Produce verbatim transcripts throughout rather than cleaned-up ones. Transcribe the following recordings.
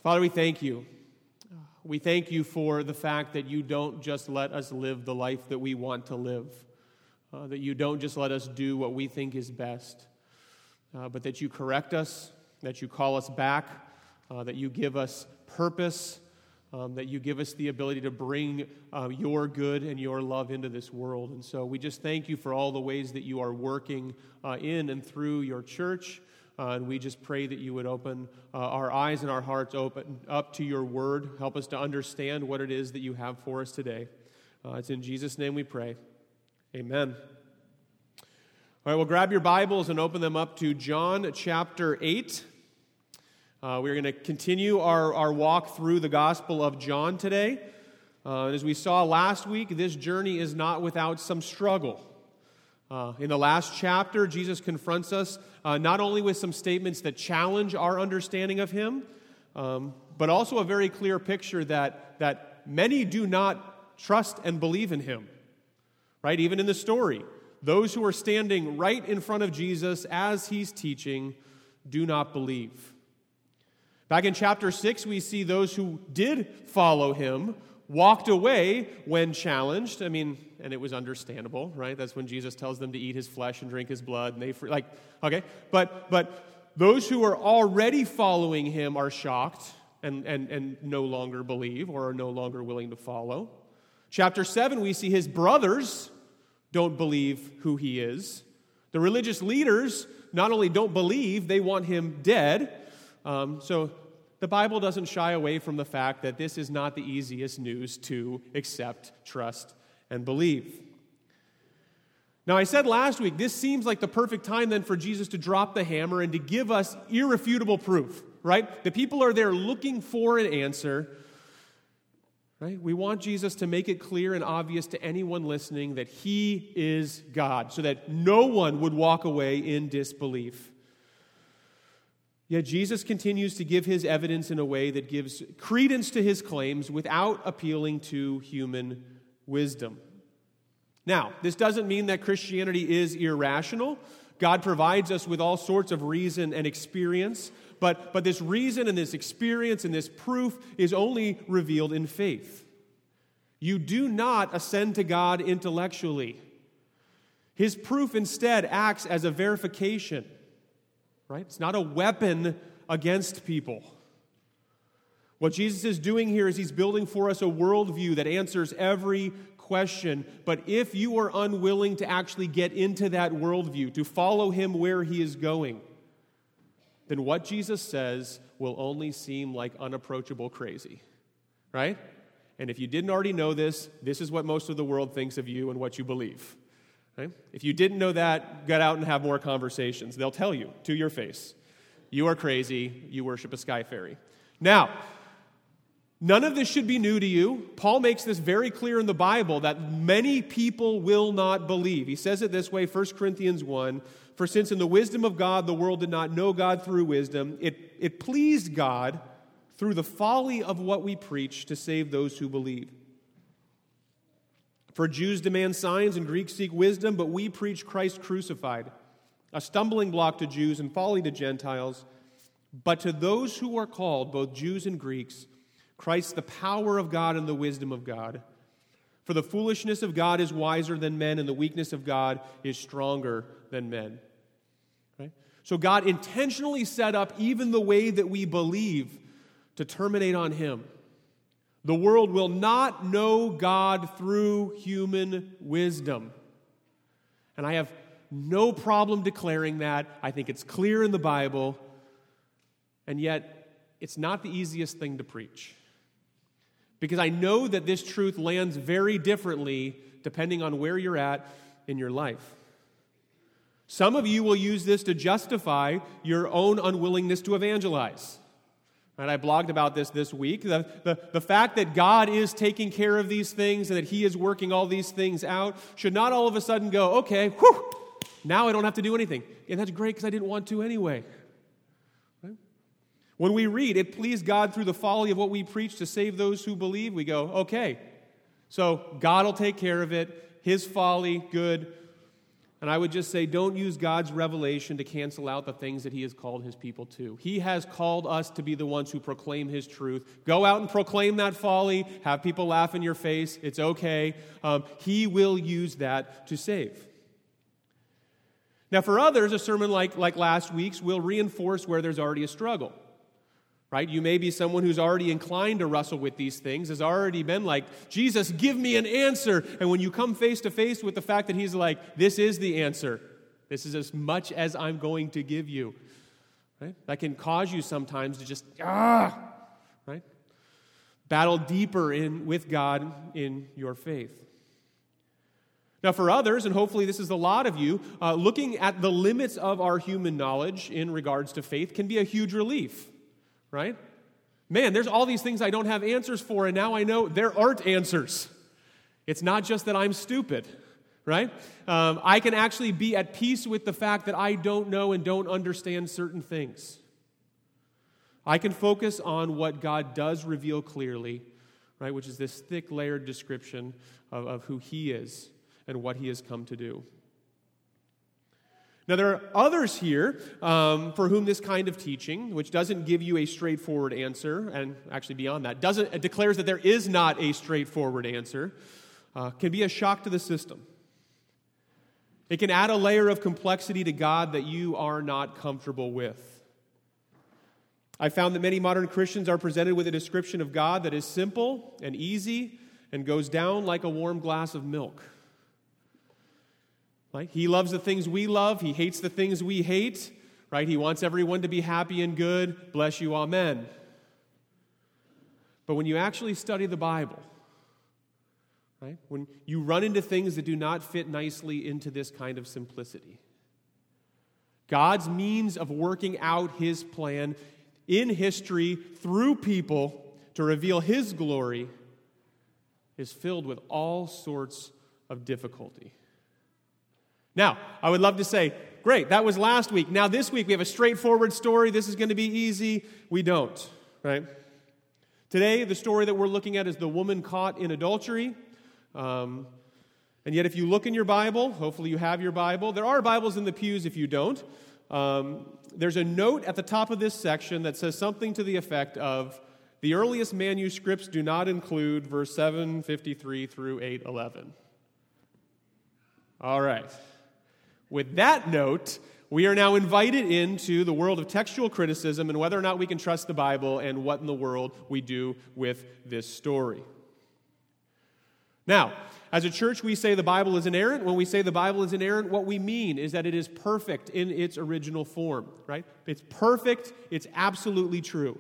Father, we thank you. We thank you for the fact that you don't just let us live the life that we want to live, uh, that you don't just let us do what we think is best, uh, but that you correct us, that you call us back, uh, that you give us purpose, um, that you give us the ability to bring uh, your good and your love into this world. And so we just thank you for all the ways that you are working uh, in and through your church. Uh, and we just pray that you would open uh, our eyes and our hearts open up to your word. Help us to understand what it is that you have for us today. Uh, it's in Jesus' name we pray. Amen. All right, well, grab your Bibles and open them up to John chapter eight. Uh, we're going to continue our, our walk through the Gospel of John today. Uh, and as we saw last week, this journey is not without some struggle. Uh, in the last chapter, Jesus confronts us uh, not only with some statements that challenge our understanding of him, um, but also a very clear picture that, that many do not trust and believe in him. Right? Even in the story, those who are standing right in front of Jesus as he's teaching do not believe. Back in chapter six, we see those who did follow him walked away when challenged. I mean, and it was understandable, right? That's when Jesus tells them to eat his flesh and drink his blood, and they free, like, okay. But but those who are already following him are shocked and, and, and no longer believe or are no longer willing to follow. Chapter seven, we see his brothers don't believe who he is. The religious leaders not only don't believe, they want him dead. Um, so the Bible doesn't shy away from the fact that this is not the easiest news to accept, trust, and believe. Now, I said last week, this seems like the perfect time then for Jesus to drop the hammer and to give us irrefutable proof, right? The people are there looking for an answer, right? We want Jesus to make it clear and obvious to anyone listening that he is God, so that no one would walk away in disbelief. Yet Jesus continues to give his evidence in a way that gives credence to his claims without appealing to human wisdom. Now, this doesn't mean that Christianity is irrational. God provides us with all sorts of reason and experience, but, but this reason and this experience and this proof is only revealed in faith. You do not ascend to God intellectually. His proof instead acts as a verification. Right? It's not a weapon against people. What Jesus is doing here is he's building for us a worldview that answers every question. But if you are unwilling to actually get into that worldview, to follow him where he is going, then what Jesus says will only seem like unapproachable crazy. Right? And if you didn't already know this, this is what most of the world thinks of you and what you believe. Okay? If you didn't know that, get out and have more conversations. They'll tell you to your face, you are crazy, you worship a sky fairy. Now, none of this should be new to you. Paul makes this very clear in the Bible that many people will not believe. He says it this way, First Corinthians one, for since in the wisdom of God the world did not know God through wisdom, it, it pleased God through the folly of what we preach to save those who believe. For Jews demand signs and Greeks seek wisdom, but we preach Christ crucified, a stumbling block to Jews and folly to Gentiles. But to those who are called, both Jews and Greeks, Christ the power of God and the wisdom of God. For the foolishness of God is wiser than men, and the weakness of God is stronger than men. Right? So God intentionally set up even the way that we believe to terminate on him. The world will not know God through human wisdom. And I have no problem declaring that. I think it's clear in the Bible. And yet, it's not the easiest thing to preach. Because I know that this truth lands very differently depending on where you're at in your life. Some of you will use this to justify your own unwillingness to evangelize. And I blogged about this this week. The, the, the fact that God is taking care of these things and that he is working all these things out should not all of a sudden go, okay, whew, now I don't have to do anything. And that's great because I didn't want to anyway. Right? When we read, it pleased God through the folly of what we preach to save those who believe, we go, okay, so God will take care of it. His folly, good. And I would just say, don't use God's revelation to cancel out the things that he has called his people to. He has called us to be the ones who proclaim his truth. Go out and proclaim that folly. Have people laugh in your face. It's okay. Um, he will use that to save. Now, for others, a sermon like, like last week's will reinforce where there's already a struggle. Right? You may be someone who's already inclined to wrestle with these things, has already been like, Jesus, give me an answer. And when you come face to face with the fact that he's like, this is the answer. This is as much as I'm going to give you. Right? That can cause you sometimes to just, ah, right? Battle deeper in with God in your faith. Now, for others, and hopefully this is a lot of you, uh, looking at the limits of our human knowledge in regards to faith can be a huge relief. Right? Man, there's all these things I don't have answers for, and now I know there aren't answers. It's not just that I'm stupid, right? Um, I can actually be at peace with the fact that I don't know and don't understand certain things. I can focus on what God does reveal clearly, right? Which is this thick, layered description of, of who he is and what he has come to do. Now, there are others here um, for whom this kind of teaching, which doesn't give you a straightforward answer, and actually beyond that, doesn't it declares that there is not a straightforward answer, uh, can be a shock to the system. It can add a layer of complexity to God that you are not comfortable with. I found that many modern Christians are presented with a description of God that is simple and easy and goes down like a warm glass of milk. Right? He loves the things we love. He hates the things we hate. Right? He wants everyone to be happy and good. Bless you, amen. But when you actually study the Bible, right? When you run into things that do not fit nicely into this kind of simplicity, God's means of working out his plan in history through people to reveal his glory is filled with all sorts of difficulty. Now, I would love to say, great, that was last week. Now this week we have a straightforward story. This is going to be easy. We don't, right? Today, the story that we're looking at is the woman caught in adultery. Um, and yet if you look in your Bible, hopefully you have your Bible. There are Bibles in the pews if you don't. Um, there's a note at the top of this section that says something to the effect of, the earliest manuscripts do not include verse seven fifty-three through eight eleven. All right. With that note, we are now invited into the world of textual criticism and whether or not we can trust the Bible and what in the world we do with this story. Now, as a church, we say the Bible is inerrant. When we say the Bible is inerrant, what we mean is that it is perfect in its original form, right? It's perfect. It's absolutely true.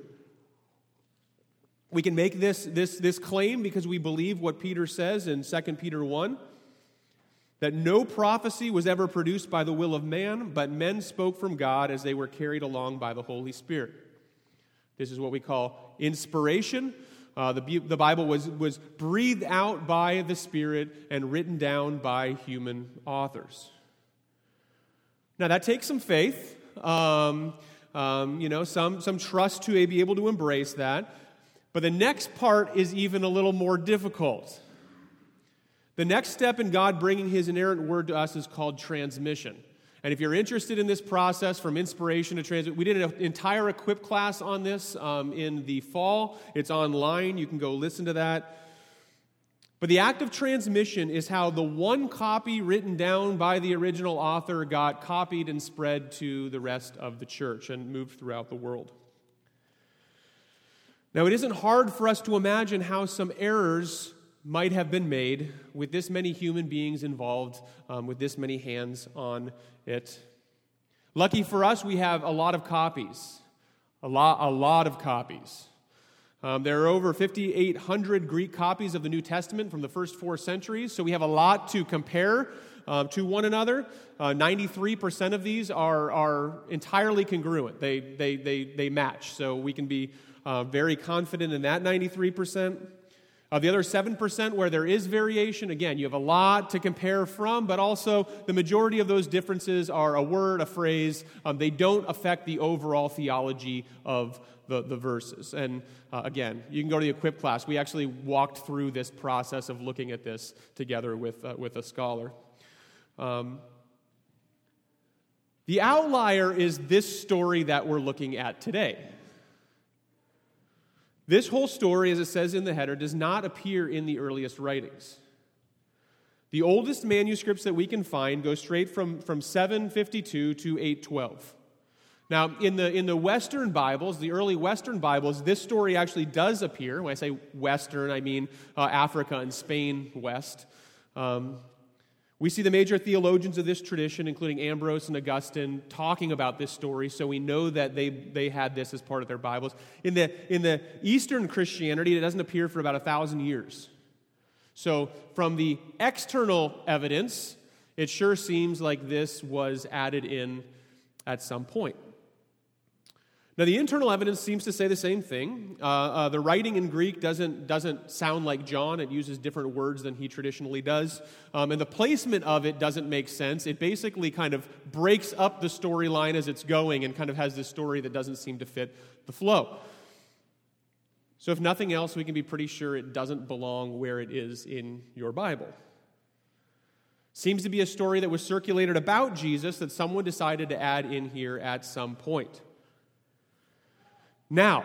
We can make this, this, this claim because we believe what Peter says in Second Peter one, that no prophecy was ever produced by the will of man, but men spoke from God as they were carried along by the Holy Spirit. This is what we call inspiration. Uh, the, the Bible was, was breathed out by the Spirit and written down by human authors. Now, that takes some faith, um, um, you know, some, some trust to be able to embrace that. But the next part is even a little more difficult. The next step in God bringing his inerrant word to us is called transmission. And if you're interested in this process from inspiration to transmission, we did an entire Equip class on this um, in the fall. It's online. You can go listen to that. But the act of transmission is how the one copy written down by the original author got copied and spread to the rest of the church and moved throughout the world. Now, it isn't hard for us to imagine how some errors might have been made with this many human beings involved, um, with this many hands on it. Lucky for us, we have a lot of copies, a lot, a lot of copies. Um, there are over fifty-eight hundred Greek copies of the New Testament from the first four centuries, so we have a lot to compare uh, to one another. Uh, ninety-three percent of these are, are entirely congruent. They, they, they, they match, so we can be uh, very confident in that ninety-three percent. Uh, the other seven percent where there is variation, again, you have a lot to compare from, but also the majority of those differences are a word, a phrase. Um, they don't affect the overall theology of the, the verses. And uh, again, you can go to the Equip class. We actually walked through this process of looking at this together with, uh, with a scholar. Um, The outlier is this story that we're looking at today. This whole story, as it says in the header, does not appear in the earliest writings. The oldest manuscripts that we can find go straight from, from seven fifty-two to eight twelve. Now, in the, in the Western Bibles, the early Western Bibles, this story actually does appear. When I say Western, I mean uh, Africa and Spain west. Um, we see the major theologians of this tradition, including Ambrose and Augustine, talking about this story, so we know that they, they had this as part of their Bibles. In the, in the Eastern Christianity, it doesn't appear for about a thousand years. So from the external evidence, it sure seems like this was added in at some point. Now, the internal evidence seems to say the same thing. Uh, uh, the writing in Greek doesn't, doesn't sound like John. It uses different words than he traditionally does. Um, and the placement of it doesn't make sense. It basically kind of breaks up the storyline as it's going and kind of has this story that doesn't seem to fit the flow. So if nothing else, we can be pretty sure it doesn't belong where it is in your Bible. Seems to be a story that was circulated about Jesus that someone decided to add in here at some point. Now,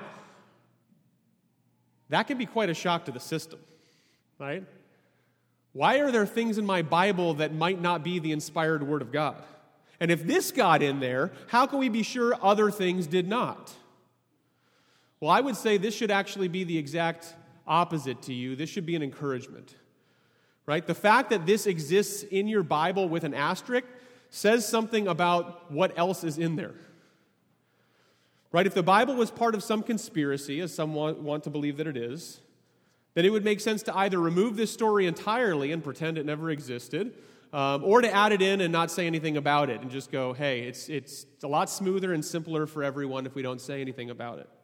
that can be quite a shock to the system, right? Why are there things in my Bible that might not be the inspired Word of God? And if this got in there, how can we be sure other things did not? Well, I would say this should actually be the exact opposite to you. This should be an encouragement, right? The fact that this exists in your Bible with an asterisk says something about what else is in there. Right? If the Bible was part of some conspiracy, as some want, want to believe that it is, then it would make sense to either remove this story entirely and pretend it never existed, um, or to add it in and not say anything about it and just go, hey, it's, it's a lot smoother and simpler for everyone if we don't say anything about it.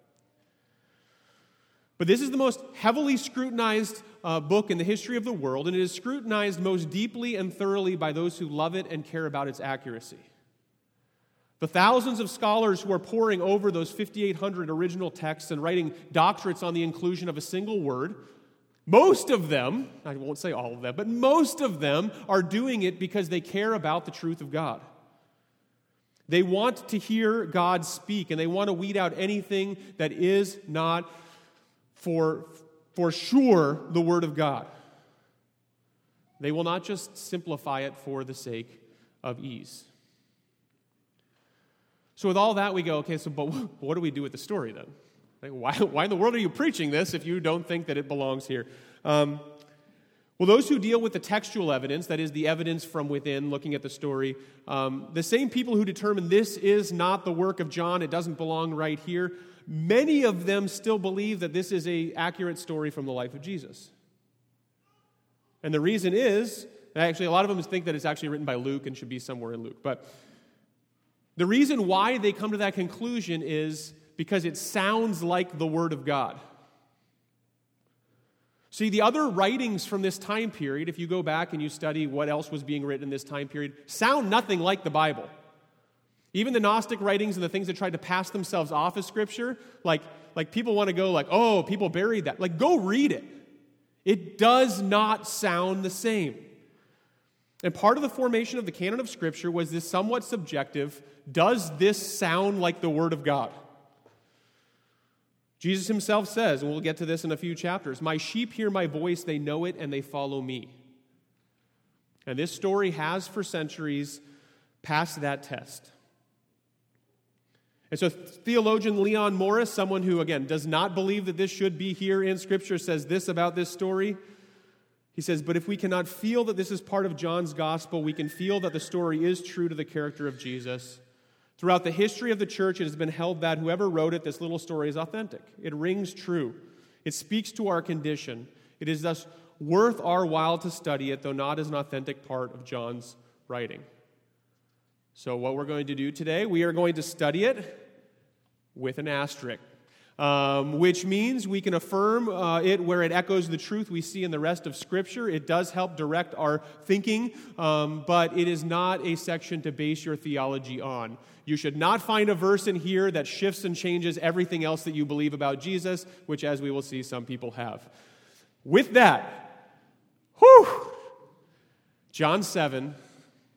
But this is the most heavily scrutinized uh, book in the history of the world, and it is scrutinized most deeply and thoroughly by those who love it and care about its accuracy. The thousands of scholars who are poring over those fifty-eight hundred original texts and writing doctorates on the inclusion of a single word, most of them, I won't say all of them, but most of them are doing it because they care about the truth of God. They want to hear God speak, and they want to weed out anything that is not for, for sure the Word of God. They will not just simplify it for the sake of ease. So with all that, we go, okay, so but what do we do with the story then? Like, why, why in the world are you preaching this if you don't think that it belongs here? Um, well, those who deal with the textual evidence, that is the evidence from within, looking at the story, um, the same people who determine this is not the work of John, it doesn't belong right here, many of them still believe that this is an accurate story from the life of Jesus. And the reason is, actually a lot of them think that it's actually written by Luke and should be somewhere in Luke, but the reason why they come to that conclusion is because it sounds like the Word of God. See, the other writings from this time period, if you go back and you study what else was being written in this time period, sound nothing like the Bible. Even the Gnostic writings and the things that tried to pass themselves off as Scripture, like, like people want to go like, oh, people buried that. Like, go read it. It does not sound the same. And part of the formation of the canon of Scripture was this somewhat subjective, does this sound like the Word of God? Jesus himself says, and we'll get to this in a few chapters, my sheep hear my voice, they know it, and they follow me. And this story has for centuries passed that test. And so theologian Leon Morris, someone who, again, does not believe that this should be here in Scripture, says this about this story. He says, but if we cannot feel that this is part of John's gospel, we can feel that the story is true to the character of Jesus. Throughout the history of the church, it has been held that whoever wrote it, this little story is authentic. It rings true. It speaks to our condition. It is thus worth our while to study it, though not as an authentic part of John's writing. So what we're going to do today, we are going to study it with an asterisk. Um, which means we can affirm uh, it where it echoes the truth we see in the rest of Scripture. It does help direct our thinking, um, but it is not a section to base your theology on. You should not find a verse in here that shifts and changes everything else that you believe about Jesus, which, as we will see, some people have. With that, whew, John seven,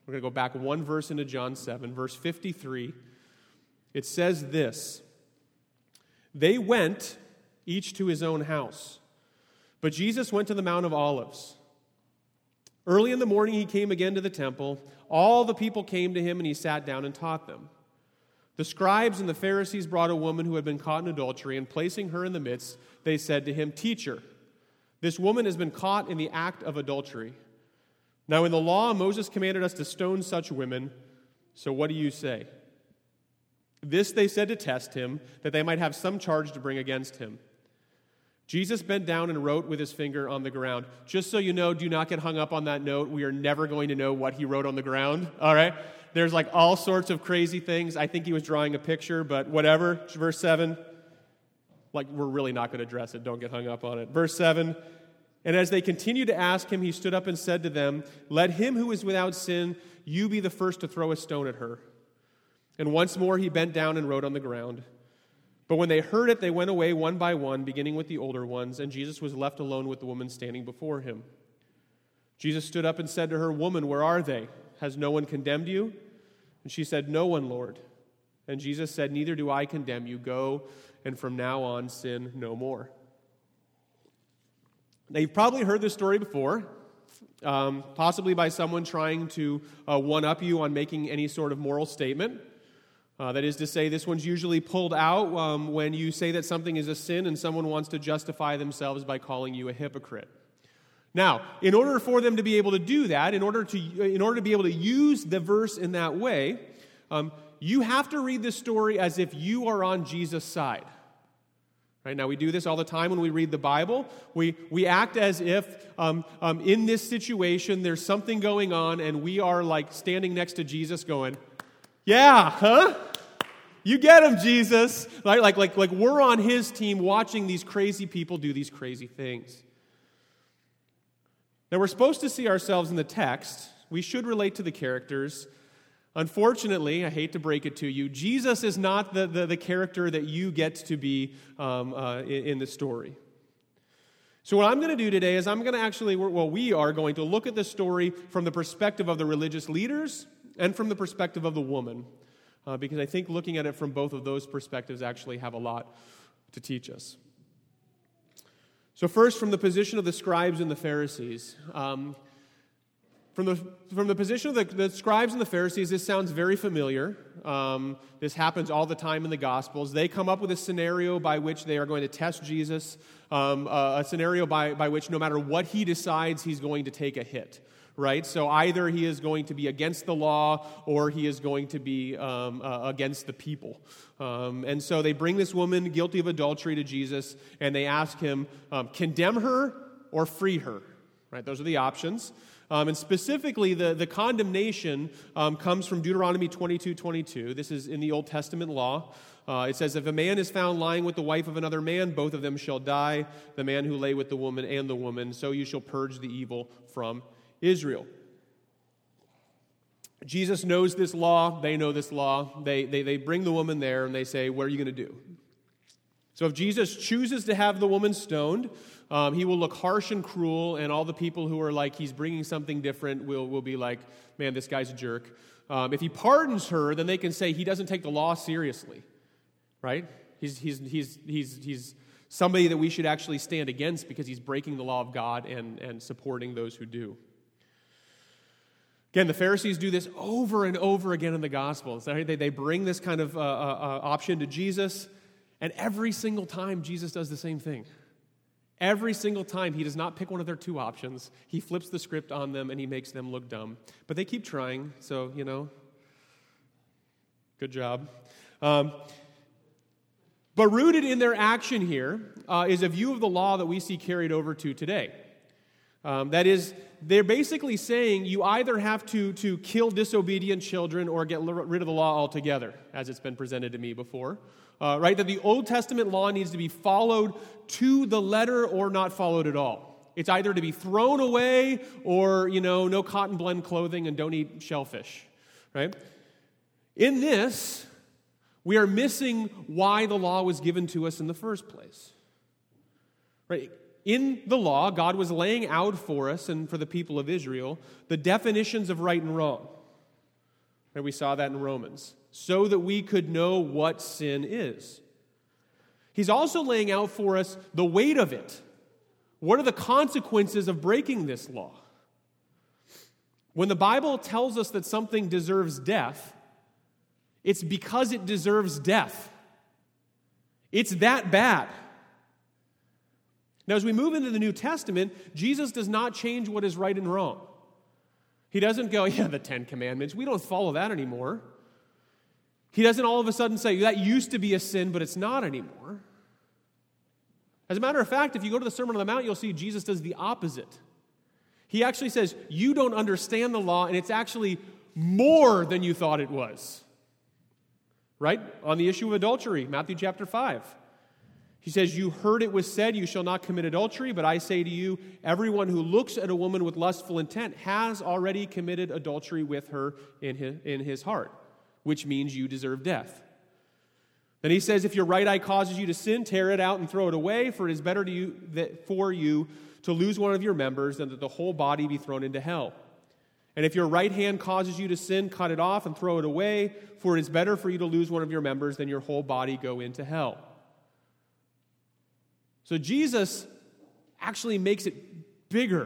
We're going to go back one verse into John seven, verse fifty-three. It says this: "They went each to his own house, but Jesus went to the Mount of Olives. Early in the morning he came again to the temple. All the people came to him, and he sat down and taught them. The scribes and the Pharisees brought a woman who had been caught in adultery, and placing her in the midst, they said to him, 'Teacher, this woman has been caught in the act of adultery. Now in the law, Moses commanded us to stone such women, so what do you say?' This they said to test him, that they might have some charge to bring against him. Jesus bent down and wrote with his finger on the ground." Just so you know, do not get hung up on that note. We are never going to know what he wrote on the ground, all right? There's like all sorts of crazy things. I think he was drawing a picture, but whatever. Verse seven, like we're really not going to address it. Don't get hung up on it. Verse seven, "And as they continued to ask him, he stood up and said to them, 'Let him who is without sin, you be the first to throw a stone at her.' And once more he bent down and wrote on the ground. But when they heard it, they went away one by one, beginning with the older ones, and Jesus was left alone with the woman standing before him. Jesus stood up and said to her, 'Woman, where are they? Has no one condemned you?' And she said, 'No one, Lord.' And Jesus said, 'Neither do I condemn you. Go, and from now on sin no more.'" Now, you've probably heard this story before, um, possibly by someone trying to uh, one-up you on making any sort of moral statement. Uh, that is to say, this one's usually pulled out um, when you say that something is a sin and someone wants to justify themselves by calling you a hypocrite. Now, in order for them to be able to do that, in order to in order to be able to use the verse in that way, um, you have to read this story as if you are on Jesus' side. Right now, we do this all the time when we read the Bible. We we act as if um, um, in this situation there's something going on, and we are like standing next to Jesus, going, "Yeah, huh? You get him, Jesus." Like, like, like, like we're on his team watching these crazy people do these crazy things. Now, we're supposed to see ourselves in the text. We should relate to the characters. Unfortunately, I hate to break it to you, Jesus is not the, the, the character that you get to be um, uh, in, in the story. So what I'm going to do today is I'm going to actually, well, we are going to look at the story from the perspective of the religious leaders and from the perspective of the woman, uh, because I think looking at it from both of those perspectives actually have a lot to teach us. So first, from the position of the scribes and the Pharisees. Um, from the from the position of the, the scribes and the Pharisees, this sounds very familiar. Um, this happens all the time in the Gospels. They come up with a scenario by which they are going to test Jesus, um, uh, a scenario by, by which no matter what he decides, he's going to take a hit. Right? So either he is going to be against the law or he is going to be um, uh, against the people. Um, and so they bring this woman guilty of adultery to Jesus, and they ask him, um, condemn her or free her. Right? Those are the options. Um, and specifically, the, the condemnation um, comes from Deuteronomy twenty-two twenty-two. This is in the Old Testament law. Uh, it says, "If a man is found lying with the wife of another man, both of them shall die, the man who lay with the woman and the woman. So you shall purge the evil from Israel." Jesus knows this law. They know this law. They, they, they bring the woman there, and they say, "What are you going to do?" So if Jesus chooses to have the woman stoned, um, he will look harsh and cruel, and all the people who are like, he's bringing something different will, will be like, "Man, this guy's a jerk." Um, if he pardons her, then they can say he doesn't take the law seriously, right? He's, he's, he's, he's, he's somebody that we should actually stand against because he's breaking the law of God and, and supporting those who do. Again, the Pharisees do this over and over again in the Gospels. They, they bring this kind of uh, uh, option to Jesus, and every single time Jesus does the same thing. Every single time he does not pick one of their two options. He flips the script on them and he makes them look dumb. But they keep trying, so, you know, good job. Um, but rooted in their action here uh, is a view of the law that we see carried over to today. Um, that is, they're basically saying you either have to, to kill disobedient children or get rid of the law altogether, as it's been presented to me before. Uh, right? That the Old Testament law needs to be followed to the letter or not followed at all. It's either to be thrown away or, you know, no cotton blend clothing and don't eat shellfish. Right? In this, we are missing why the law was given to us in the first place. Right? In the law, God was laying out for us and for the people of Israel the definitions of right and wrong. And we saw that in Romans, so that we could know what sin is. He's also laying out for us the weight of it. What are the consequences of breaking this law? When the Bible tells us that something deserves death, it's because it deserves death. It's that bad. Now, as we move into the New Testament, Jesus does not change what is right and wrong. He doesn't go, yeah, the Ten Commandments, we don't follow that anymore. He doesn't all of a sudden say, that used to be a sin, but it's not anymore. As a matter of fact, if you go to the Sermon on the Mount, you'll see Jesus does the opposite. He actually says, you don't understand the law, and it's actually more than you thought it was. Right? On the issue of adultery, Matthew chapter five. He says, you heard it was said, you shall not commit adultery, but I say to you, everyone who looks at a woman with lustful intent has already committed adultery with her in his, in his heart, which means you deserve death. Then he says, if your right eye causes you to sin, tear it out and throw it away, for it is better to you, that, for you to lose one of your members than that the whole body be thrown into hell. And if your right hand causes you to sin, cut it off and throw it away, for it is better for you to lose one of your members than your whole body go into hell. So Jesus actually makes it bigger.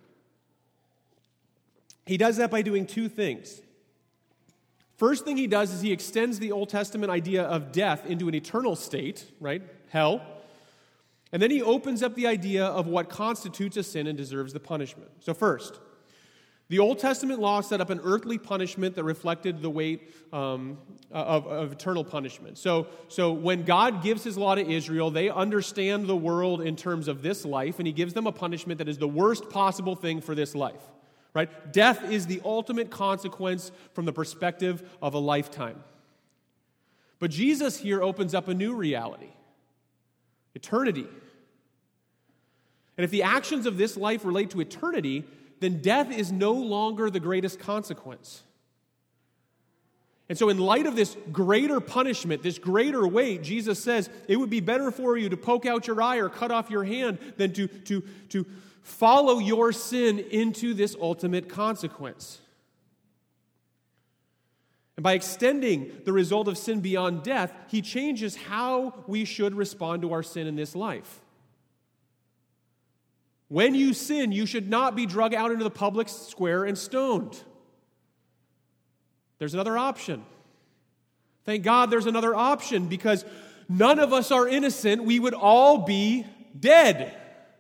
He does that by doing two things. First thing he does is he extends the Old Testament idea of death into an eternal state, right? Hell. And then he opens up the idea of what constitutes a sin and deserves the punishment. So first, the Old Testament law set up an earthly punishment that reflected the weight um, of, of eternal punishment. So, so when God gives his law to Israel, they understand the world in terms of this life, and he gives them a punishment that is the worst possible thing for this life. Right? Death is the ultimate consequence from the perspective of a lifetime. But Jesus here opens up a new reality. Eternity. And if the actions of this life relate to eternity, then death is no longer the greatest consequence. And so in light of this greater punishment, this greater weight, Jesus says, it would be better for you to poke out your eye or cut off your hand than to, to, to follow your sin into this ultimate consequence. And by extending the result of sin beyond death, he changes how we should respond to our sin in this life. When you sin, you should not be dragged out into the public square and stoned. There's another option. Thank God there's another option, because none of us are innocent. We would all be dead.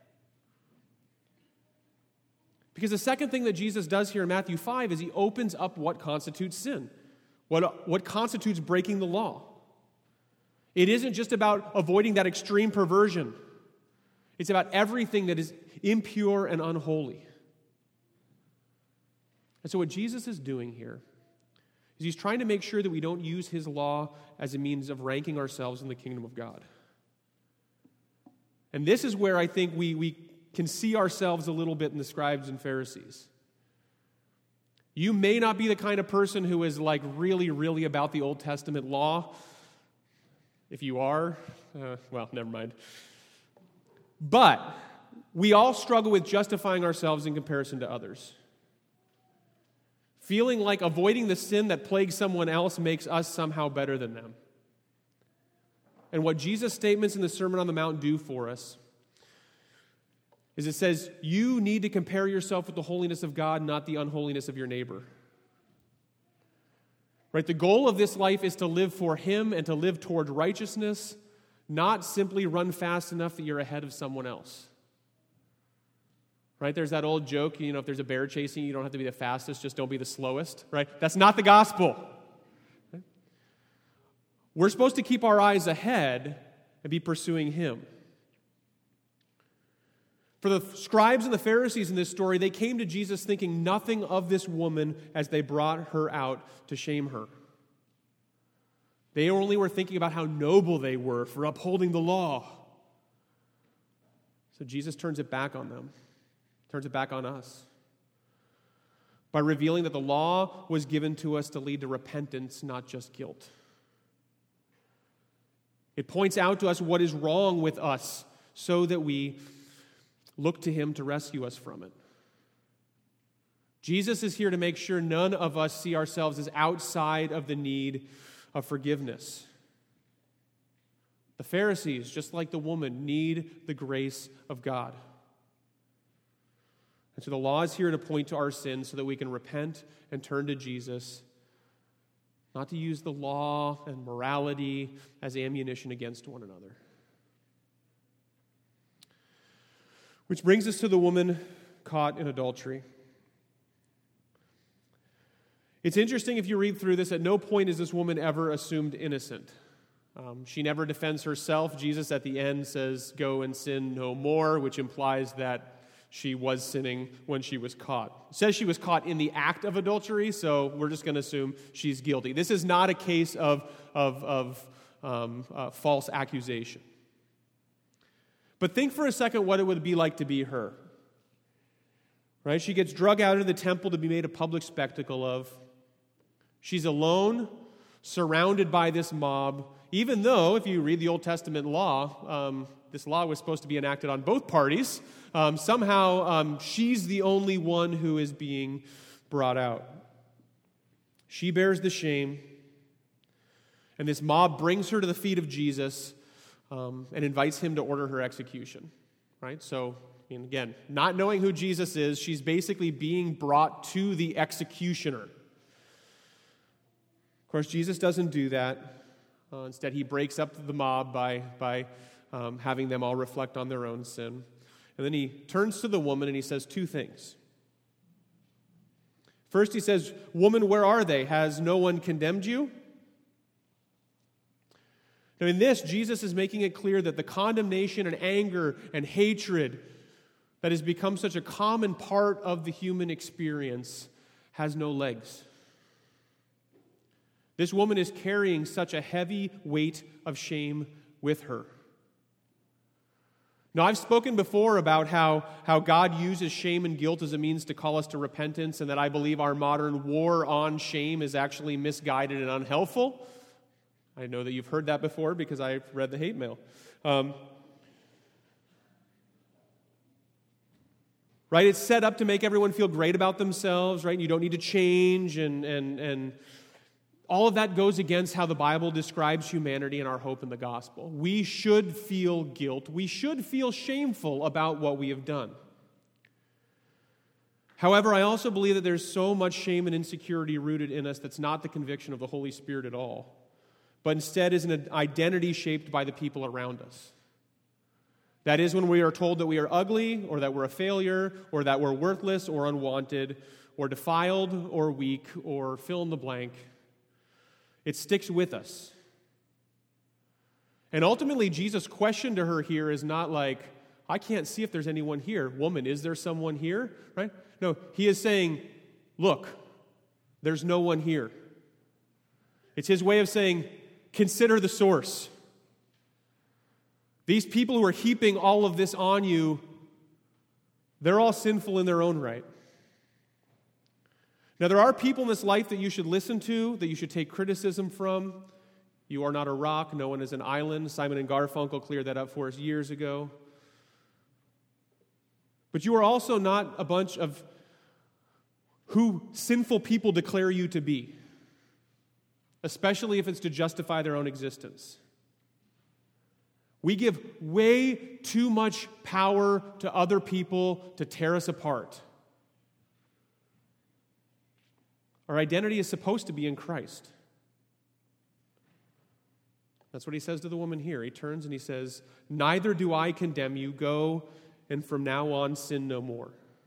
Because the second thing that Jesus does here in Matthew five is he opens up what constitutes sin, what, what constitutes breaking the law. It isn't just about avoiding that extreme perversion. It's about everything that is impure and unholy. And so what Jesus is doing here is he's trying to make sure that we don't use his law as a means of ranking ourselves in the kingdom of God. And this is where I think we, we can see ourselves a little bit in the scribes and Pharisees. You may not be the kind of person who is like really, really about the Old Testament law. If you are, uh, well, never mind. But we all struggle with justifying ourselves in comparison to others. Feeling like avoiding the sin that plagues someone else makes us somehow better than them. And what Jesus' statements in the Sermon on the Mount do for us is it says, you need to compare yourself with the holiness of God, not the unholiness of your neighbor. Right? The goal of this life is to live for him and to live toward righteousness, not simply run fast enough that you're ahead of someone else. Right? There's that old joke, you know, if there's a bear chasing you, you don't have to be the fastest, just don't be the slowest. Right? That's not the gospel. Right? We're supposed to keep our eyes ahead and be pursuing him. For the scribes and the Pharisees in this story, they came to Jesus thinking nothing of this woman as they brought her out to shame her. They only were thinking about how noble they were for upholding the law. So Jesus turns it back on them, turns it back on us, by revealing that the law was given to us to lead to repentance, not just guilt. It points out to us what is wrong with us so that we look to him to rescue us from it. Jesus is here to make sure none of us see ourselves as outside of the need of forgiveness. The Pharisees, just like the woman, need the grace of God. And so the law is here to point to our sins so that we can repent and turn to Jesus, not to use the law and morality as ammunition against one another. Which brings us to the woman caught in adultery. It's interesting if you read through this, at no point is this woman ever assumed innocent. Um, she never defends herself. Jesus at the end says, "Go and sin no more," which implies that she was sinning when she was caught. It says she was caught in the act of adultery, so we're just going to assume she's guilty. This is not a case of, of, of um, uh, false accusation. But think for a second what it would be like to be her. Right? She gets drug out into the temple to be made a public spectacle of. She's alone, surrounded by this mob, even though, if you read the Old Testament law, um, this law was supposed to be enacted on both parties. Um, somehow, um, she's the only one who is being brought out. She bears the shame, and this mob brings her to the feet of Jesus um, and invites him to order her execution. Right? So, and again, not knowing who Jesus is, she's basically being brought to the executioner. Of course, Jesus doesn't do that. Uh, instead, he breaks up the mob by, by um, having them all reflect on their own sin. And then he turns to the woman and he says two things. First, he says, "Woman, where are they? Has no one condemned you?" Now, in this, Jesus is making it clear that the condemnation and anger and hatred that has become such a common part of the human experience has no legs. This woman is carrying such a heavy weight of shame with her. Now, I've spoken before about how, how God uses shame and guilt as a means to call us to repentance, and that I believe our modern war on shame is actually misguided and unhelpful. I know that you've heard that before because I've read the hate mail. Um, right? It's set up to make everyone feel great about themselves, right? And you don't need to change, and and and all of that goes against how the Bible describes humanity and our hope in the gospel. We should feel guilt. We should feel shameful about what we have done. However, I also believe that there's so much shame and insecurity rooted in us that's not the conviction of the Holy Spirit at all, but instead is an identity shaped by the people around us. That is when we are told that we are ugly, or that we're a failure, or that we're worthless or unwanted, or defiled or weak, or fill in the blank. It sticks with us. And ultimately, Jesus' question to her here is not like, "I can't see if there's anyone here. Woman, is there someone here?" Right? No, he is saying, "Look, there's no one here." It's his way of saying, consider the source. These people who are heaping all of this on you, they're all sinful in their own right. Now, there are people in this life that you should listen to, that you should take criticism from. You are not a rock. No one is an island. Simon and Garfunkel cleared that up for us years ago. But you are also not a bunch of who sinful people declare you to be, especially if it's to justify their own existence. We give way too much power to other people to tear us apart. Our identity is supposed to be in Christ. That's what he says to the woman here. He turns and he says, "Neither do I condemn you. Go, and from now on sin no more."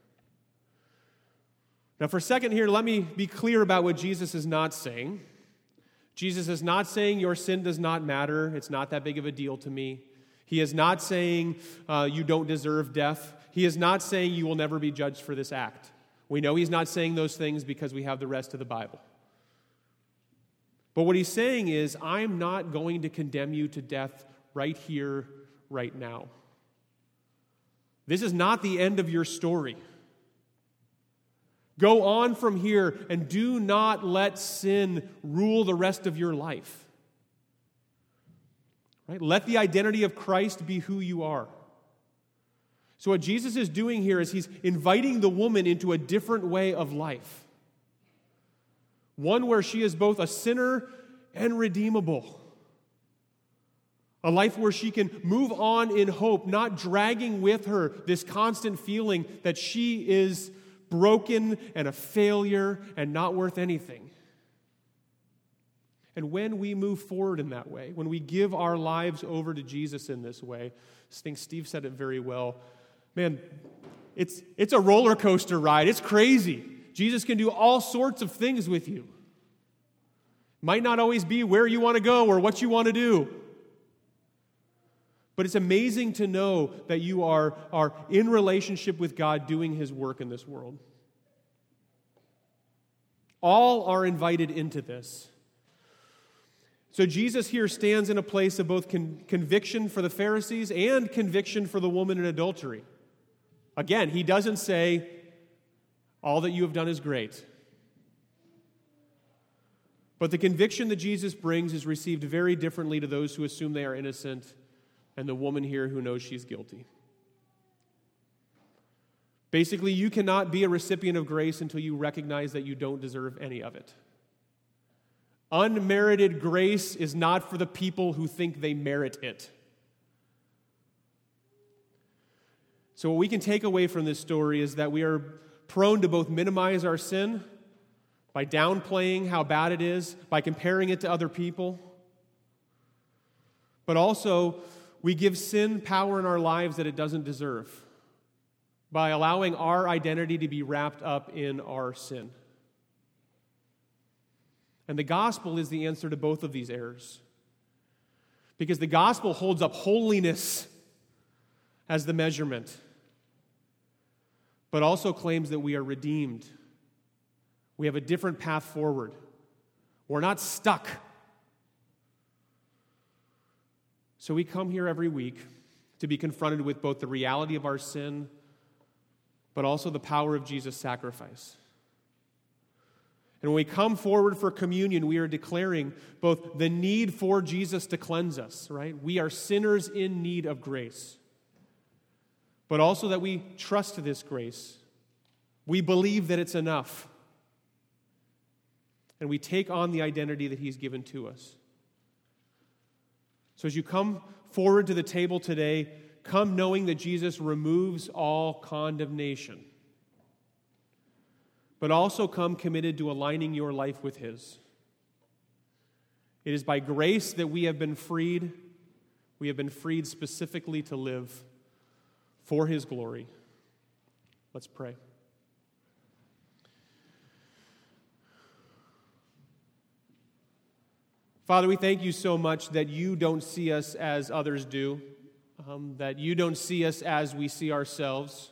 Now, for a second here, let me be clear about what Jesus is not saying. Jesus is not saying your sin does not matter. It's not that big of a deal to me. He is not saying uh, you don't deserve death. He is not saying you will never be judged for this act. We know he's not saying those things because we have the rest of the Bible. But what he's saying is, I'm not going to condemn you to death right here, right now. This is not the end of your story. Go on from here and do not let sin rule the rest of your life. Right? Let the identity of Christ be who you are. So what Jesus is doing here is he's inviting the woman into a different way of life. One where she is both a sinner and redeemable. A life where she can move on in hope, not dragging with her this constant feeling that she is broken and a failure and not worth anything. And when we move forward in that way, when we give our lives over to Jesus in this way, I think Steve said it very well, man, it's, it's a roller coaster ride. It's crazy. Jesus can do all sorts of things with you. Might not always be where you want to go or what you want to do. But it's amazing to know that you are, are in relationship with God doing His work in this world. All are invited into this. So Jesus here stands in a place of both con- conviction for the Pharisees and conviction for the woman in adultery. Again, He doesn't say, all that you have done is great. But the conviction that Jesus brings is received very differently to those who assume they are innocent and the woman here who knows she's guilty. Basically, you cannot be a recipient of grace until you recognize that you don't deserve any of it. Unmerited grace is not for the people who think they merit it. So what we can take away from this story is that we are prone to both minimize our sin by downplaying how bad it is, by comparing it to other people, but also we give sin power in our lives that it doesn't deserve by allowing our identity to be wrapped up in our sin. And the gospel is the answer to both of these errors. Because the gospel holds up holiness as the measurement, but also claims that we are redeemed. We have a different path forward. We're not stuck. So we come here every week to be confronted with both the reality of our sin, but also the power of Jesus' sacrifice. And when we come forward for communion, we are declaring both the need for Jesus to cleanse us, right? We are sinners in need of grace. But also that we trust this grace. We believe that it's enough. And we take on the identity that He's given to us. So as you come forward to the table today, come knowing that Jesus removes all condemnation. But also come committed to aligning your life with His. It is by grace that we have been freed. We have been freed specifically to live for His glory. Let's pray. Father, we thank You so much that You don't see us as others do, um, that You don't see us as we see ourselves.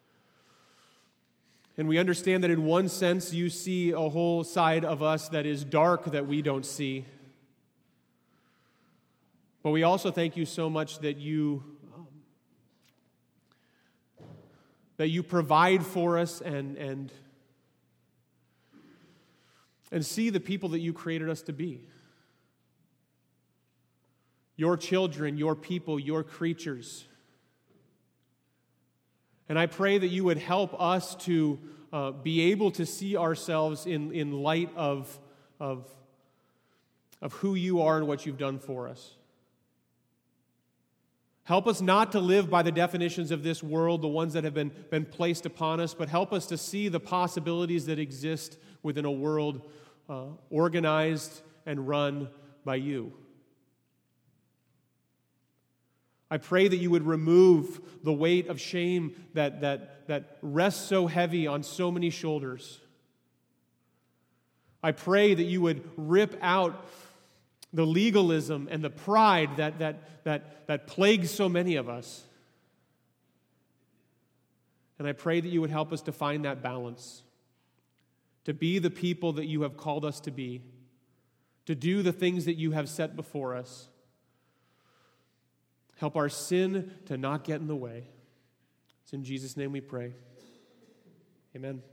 And we understand that in one sense You see a whole side of us that is dark that we don't see. But we also thank You so much that You um, that You provide for us and and and see the people that You created us to be. Your children, Your people, Your creatures. And I pray that You would help us to uh, be able to see ourselves in, in light of, of, of who You are and what You've done for us. Help us not to live by the definitions of this world, the ones that have been, been placed upon us, but help us to see the possibilities that exist within a world uh, organized and run by You. I pray that You would remove the weight of shame that, that, that rests so heavy on so many shoulders. I pray that You would rip out the legalism and the pride that, that, that, that plagues so many of us. And I pray that You would help us to find that balance, to be the people that You have called us to be, to do the things that You have set before us. Help our sin to not get in the way. It's in Jesus' name we pray. Amen.